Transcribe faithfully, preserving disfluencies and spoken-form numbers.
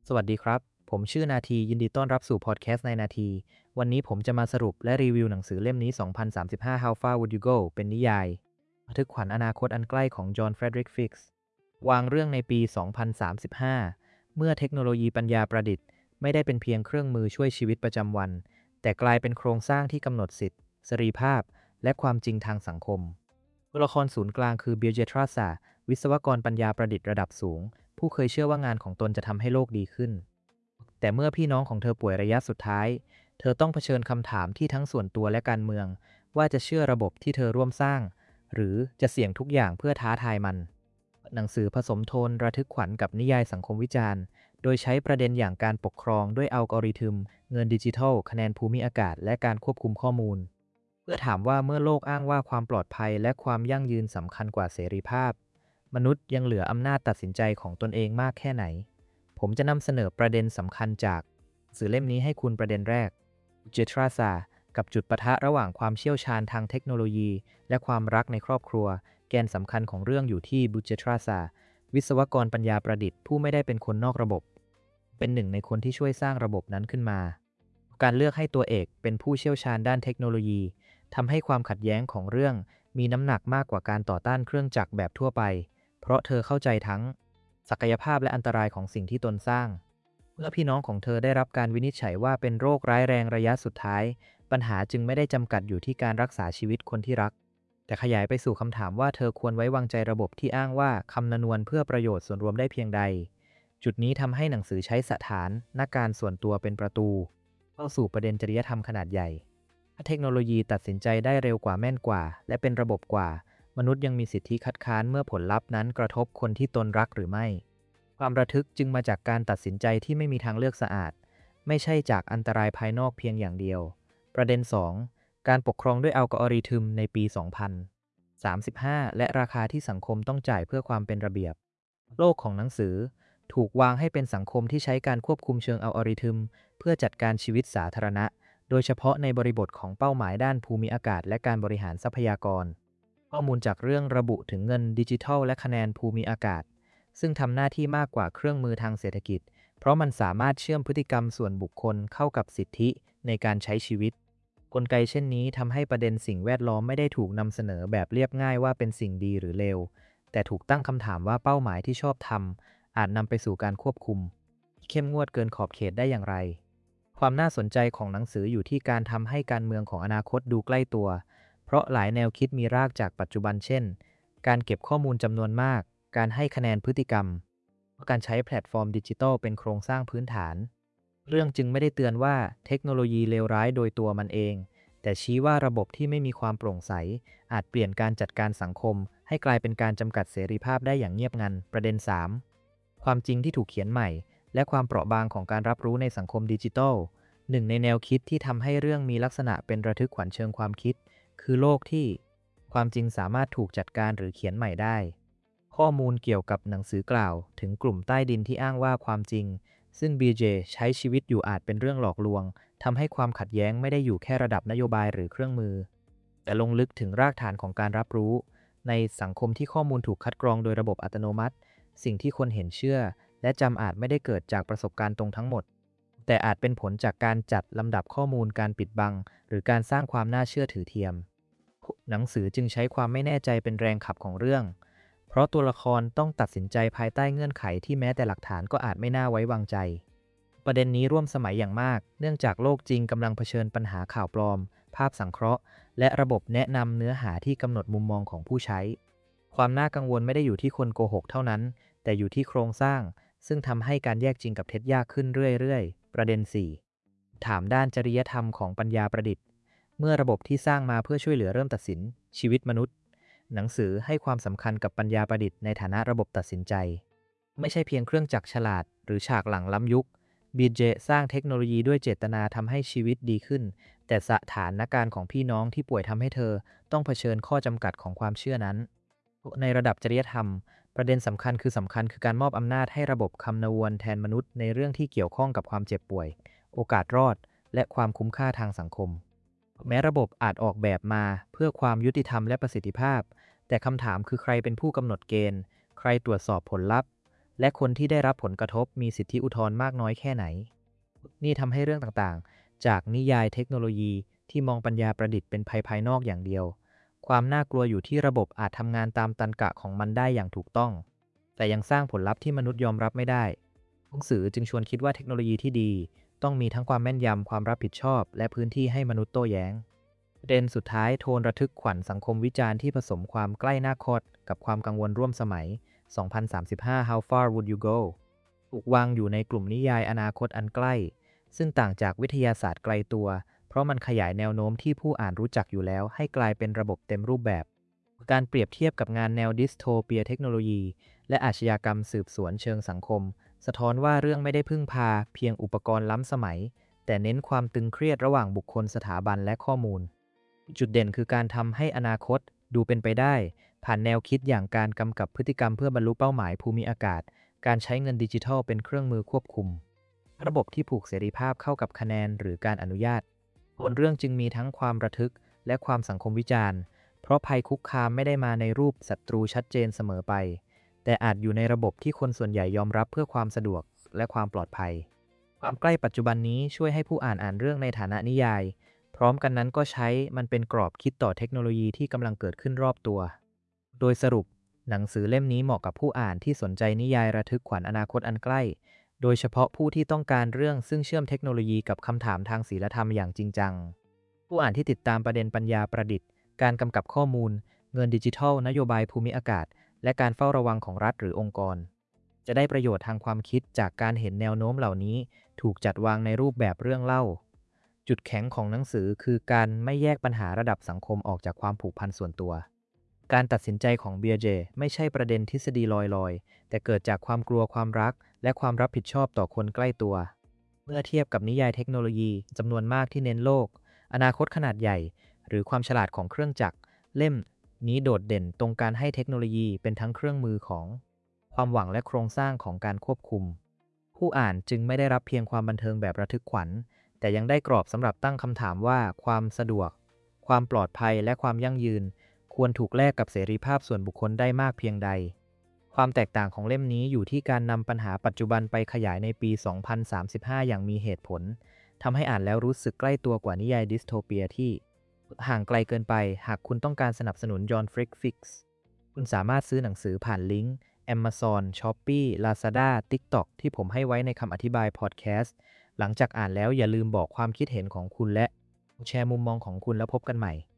สวัสดีครับ ผมชื่อนาทียินดีต้อนรับสู่พอดแคสต์ในนาที วันนี้ผมจะมาสรุปและรีวิวหนังสือเล่มนี้ สองพันสามสิบห้า How Far Would You Go เป็นนิยายบันทึกขวัญอนาคตอันใกล้ของจอห์น เฟรดริก ฟิกซ์ วางเรื่องในปี สองพันสามสิบห้า เมื่อเทคโนโลยีปัญญาประดิษฐ์ไม่ได้เป็นเพียงเครื่องมือช่วยชีวิตประจำวัน แต่กลายเป็นโครงสร้างที่กำหนดสิทธิ เสรีภาพ และความจริงทางสังคม ตัวละครศูนย์กลางคือ บิล เจทราซา วิศวกรปัญญาประดิษฐ์ระดับสูง ผู้เคยเชื่อว่างานของตนจะทำให้โลกดีขึ้น แต่เมื่อพี่น้องของเธอป่วยระยะสุดท้าย เธอต้องเผชิญคำถามที่ทั้งส่วนตัวและการเมือง ว่าจะเชื่อระบบที่เธอร่วมสร้าง หรือจะเสี่ยงทุกอย่างเพื่อท้าทายมัน หนังสือผสมโทนระทึกขวัญกับนิยายสังคมวิจารณ์ โดยใช้ประเด็นอย่างการปกครองด้วยอัลกอริทึม เงินดิจิทัล คะแนนภูมิอากาศ และการควบคุมข้อมูล เพื่อถามว่าเมื่อโลกอ้างว่าความปลอดภัยและความยั่งยืนสำคัญกว่าเสรีภาพ มนุษย์ยังเหลืออำนาจตัดสินใจของตนเองมากแค่ไหน ผมจะนำเสนอประเด็นสำคัญจากสื่อเล่มนี้ให้คุณประเด็นแรก เจทราซา กับจุดปะทะระหว่างความเชี่ยวชาญทางเทคโนโลยี และความรักในครอบครัว แกนสำคัญของเรื่องอยู่ที่ บิล เจทราซา วิศวกรปัญญาประดิษฐ์ผู้ไม่ได้เป็นคนนอกระบบ เป็นหนึ่งในคนที่ช่วยสร้างระบบนั้นขึ้นมา การเลือกให้ตัวเอกเป็นผู้เชี่ยวชาญด้านเทคโนโลยีทำให้ความขัดแย้งของเรื่องมีน้ำหนักมากกว่าการต่อต้านเครื่องจักรแบบทั่วไป เพราะเธอเข้าใจทั้งศักยภาพและอันตรายของสิ่งที่ตนสร้าง เมื่อพี่น้องของเธอได้รับการวินิจฉัยว่าเป็นโรคร้ายแรงระยะสุดท้าย ปัญหาจึงไม่ได้จำกัดอยู่ที่การรักษาชีวิตคนที่รัก แต่ขยายไปสู่คำถามว่าเธอควรไว้วางใจระบบที่อ้างว่าคำนนวณเพื่อประโยชน์ส่วนรวมได้เพียงใด จุดนี้ทำให้หนังสือใช้สถานนักการส่วนตัวเป็นประตูเข้าสู่ประเด็นจริยธรรมขนาดใหญ่ถ้าเทคโนโลยีตัดสินใจได้เร็วกว่าแม่นกว่า และเป็นระบบกว่า มนุษย์ยังมีสิทธิคัดค้านเมื่อผลลัพธ์นั้นกระทบคนที่ตนรักหรือไม่ ความระทึกจึงมาจากการตัดสินใจที่ไม่มีทางเลือกสะอาด ไม่ใช่จากอันตรายภายนอกเพียงอย่างเดียว ประเด็น สอง การปกครองด้วยอัลกอริทึมในปี สองพันสามสิบห้า และราคาที่สังคมต้องจ่ายเพื่อความเป็นระเบียบ โลกของหนังสือถูกวางให้เป็นสังคมที่ใช้การควบคุมเชิงอัลกอริทึมเพื่อจัดการชีวิตสาธารณะ โดยเฉพาะในบริบทของเป้าหมายด้านภูมิอากาศและการบริหารทรัพยากร ข้อมูลจากเรื่องระบุถึงเงินดิจิทัลและคะแนนภูมิอากาศ ซึ่งทำหน้าที่มากกว่าเครื่องมือทางเศรษฐกิจ เพราะมันสามารถเชื่อมพฤติกรรมส่วนบุคคลเข้ากับสิทธิในการใช้ชีวิต กลไกเช่นนี้ทำให้ประเด็นสิ่งแวดล้อมไม่ได้ถูกนำเสนอแบบเรียบง่ายว่าเป็นสิ่งดีหรือเลว แต่ถูกตั้งคำถามว่าเป้าหมายที่ชอบธรรมอาจนำไปสู่การควบคุมเข้มงวดเกินขอบเขตได้อย่างไร ความน่าสนใจของหนังสืออยู่ที่การทำให้การเมืองของอนาคตดูใกล้ตัว เพราะหลายแนวคิดมีรากจากปัจจุบันเช่น การเก็บข้อมูลจำนวนมาก การให้คะแนนพฤติกรรม การใช้แพลตฟอร์มดิจิทัลเป็นโครงสร้างพื้นฐาน เรื่องจึงไม่ได้เตือนว่าเทคโนโลยีเลวร้ายโดยตัวมันเอง แต่ชี้ว่าระบบที่ไม่มีความโปร่งใสอาจเปลี่ยนการจัดการสังคมให้กลายเป็นการจำกัดเสรีภาพได้อย่างเงียบงัน ประเด็น สาม ความจริงที่ถูกเขียนใหม่ และความเปราะบางของการรับรู้ในสังคมดิจิทัล หนึ่งในแนวคิดที่ทำให้เรื่องมีลักษณะเป็นระทึกขวัญเชิงความคิด คือโลกที่ความจริงสามารถถูกจัดการหรือเขียนใหม่ได้ ข้อมูลเกี่ยวกับหนังสือกล่าวถึงกลุ่มใต้ดินที่อ้างว่าความจริง ซึ่ง บี เจ ใช้ชีวิตอยู่อาจเป็นเรื่องหลอกลวงทำให้ความขัดแย้งไม่ได้อยู่แค่ระดับนโยบายหรือเครื่องมือ แต่ลงลึกถึงรากฐานของการรับรู้ ในสังคมที่ข้อมูลถูกคัดกรองโดยระบบอัตโนมัติ สิ่งที่คนเห็นเชื่อ และจำอาจไม่ได้เกิดจากประสบการณ์ตรงทั้งหมด แต่อาจเป็นผลจากการจัดลำดับข้อมูลการปิดบัง หรือการสร้างความน่าเชื่อถือเทียม หนังสือจึงใช้ความไม่แน่ใจเป็นแรงขับของเรื่อง เพราะตัวละครต้องตัดสินใจภายใต้เงื่อนไขที่แม้แต่หลักฐานก็อาจไม่น่าไว้วางใจ ประเด็นนี้ร่วมสมัยอย่างมาก เนื่องจากโลกจริงกำลังเผชิญปัญหาข่าวปลอม ภาพสังเคราะห์ และระบบแนะนำเนื้อหาที่กำหนดมุมมองของผู้ใช้ ความน่ากังวลไม่ได้อยู่ที่คนโกหกเท่านั้น แต่อยู่ที่โครงสร้าง ซึ่งทำให้การแยกจริงกับเท็จยากขึ้นเรื่อยๆ ประเด็น สี่ ถามด้านจริยธรรมของปัญญาประดิษฐ์ เมื่อระบบที่สร้างมาเพื่อช่วยเหลือเริ่มตัดสินชีวิตมนุษย์ หนังสือให้ความสำคัญกับปัญญาประดิษฐ์ในฐานะระบบตัดสินใจ ไม่ใช่เพียงเครื่องจักรฉลาดหรือฉากหลังล้ำยุค บี เจ สร้างเทคโนโลยีด้วยเจตนาทำให้ชีวิตดีขึ้น แต่สถานการณ์ของพี่น้องที่ป่วยทำให้เธอต้องเผชิญข้อจำกัดของความเชื่อนั้น ในระดับจริยธรรม ประเด็นสำคัญคือสำคัญคือการมอบอำนาจให้ระบบคำนวณแทนมนุษย์ในเรื่องที่เกี่ยวข้องกับความเจ็บป่วย โอกาสรอด และความคุ้มค่าทางสังคม แม้ระบบอาจออกแบบมาเพื่อความยุติธรรมและประสิทธิภาพ แต่คำถามคือใครเป็นผู้กำหนดเกณฑ์ ใครตรวจสอบผลลัพธ์และคนที่ได้รับผลกระทบมีสิทธิอุทธรณ์มากน้อยแค่ไหนนี่ทำให้เรื่องต่างๆจากนิยายเทคโนโลยีที่มองปัญญาประดิษฐ์เป็นภัยภายนอกอย่างเดียวความน่ากลัวอยู่ที่ระบบอาจทำงานตามตรรกะของมันได้อย่างถูกต้องแต่ยังสร้างผลลัพธ์ที่มนุษย์ยอมรับไม่ได้หนังสือจึงชวนคิดว่าเทคโนโลยีที่ดีต้องมีทั้งความแม่นยำความรับผิดชอบและพื้นที่ให้มนุษย์โต้แย้งประเด็นสุดท้ายโทนระทึกขวัญสังคมวิจารณ์ที่ผสมความใกล้หน้าคตกับความกังวลร่วมสมัย สองพันสามสิบห้า How far would you go ถูกวางอยู่ในกลุ่มนิยายอนาคตอันใกล้ซึ่งต่างจากวิทยาศาสตร์ไกลตัวเพราะมันขยายแนวโน้มที่ผู้อ่านรู้จักอยู่แล้วให้กลายเป็นระบบเต็มรูปแบบการเปรียบเทียบกับงานแนวดิสโทเปียเทคโนโลยีและอาชญากรรมสืบสวนเชิงสังคมสะท้อนว่าเรื่องไม่ได้พึ่งพาเพียงอุปกรณ์ล้ำสมัยแต่เน้นความตึงเครียดระหว่างบุคคลสถาบันและข้อมูลจุดเด่นคือการทำให้อนาคตดูเป็นไปได้ผ่านแนวคิดอย่างการกำกับพฤติกรรมเพื่อบรรลุเป้าหมายภูมิอากาศการใช้เงินดิจิทัลเป็นเครื่องมือควบคุมระบบที่ผูกเสรีภาพเข้ากับคะแนนหรือการอนุญาตบนเรื่องจึงมีทั้งความระทึกและความสังคมวิจารณ์เพราะภัยคุกคามไม่ได้มาในรูปศัตรูชัดเจนเสมอไปแต่อาจอยู่ในระบบที่คนส่วนใหญ่ยอมรับเพื่อความสะดวกและความปลอดภัยความใกล้ปัจจุบันนี้ช่วยให้ผู้อ่านอ่านเรื่องในฐานะนิยายพร้อมกันนั้นก็ใช้มันเป็นกรอบคิดต่อเทคโนโลยีที่กำลังเกิดขึ้นรอบตัวโดยสรุปหนังสือเล่มนี้เหมาะกับผู้อ่านที่สนใจนิยายระทึกขวัญอนาคตอันใกล้โดยเฉพาะผู้ที่ต้องการเรื่องซึ่งเชื่อมเทคโนโลยีกับคำถามทางศีลธรรมอย่างจริงจังผู้อ่านที่ติดตามประเด็นปัญญาประดิษฐ์การกำกับข้อมูลเงินดิจิทัลนโยบายภูมิอากาศและการเฝ้าระวังของรัฐหรือองค์กรจะได้ประโยชน์ทางความคิดจากการเห็นแนวโน้มเหล่านี้ถูกจัดวางในรูปแบบเรื่องเล่าจุดแข็งของหนังสือคือการไม่แยกปัญหาระดับสังคมออกจากความผูกพันส่วนตัวการตัดสินใจของเบียร์เจไม่ใช่ประเด็นทฤษฎีลอยๆแต่เกิดจากความกลัวความรักและความรับผิดชอบต่อคนใกล้ตัวเมื่อเทียบกับนิยายเทคโนโลยีจำนวนมากที่เน้นโลกอนาคตขนาดใหญ่หรือความฉลาดของเครื่องจักรเล่มนี้โดดเด่นตรงการให้เทคโนโลยีเป็นทั้งเครื่องมือของความหวังและโครงสร้างของการควบคุมผู้อ่านจึงไม่ได้รับเพียงความบันเทิงแบบระทึกขวัญแต่ยังได้กรอบสำหรับตั้งคำถามว่าความสะดวกความปลอดภัยและความยั่งยืนควรถูกแลกกับเสรีภาพส่วนบุคคลได้มากเพียงใดความแตกต่างของเล่มนี้อยู่ที่การนำปัญหาปัจจุบันไปขยายในปี สองพันสามสิบห้า อย่างมีเหตุผลทำให้อ่านแล้วรู้สึกใกล้ตัวกว่านิยายดิสโทเปียที่ห่างไกลเกินไปหากคุณต้องการสนับสนุนจอห์น ฟริกฟิกซ์คุณสามารถซื้อหนังสือผ่านลิงก์ Amazon Shopee Lazada TikTok ที่ผมให้ไว้ในคำอธิบายพอดแคสต์หลังจากอ่านแล้วอย่าลืมบอกความคิดเห็นของคุณและแชร์มุมมองของคุณแล้วพบกันใหม่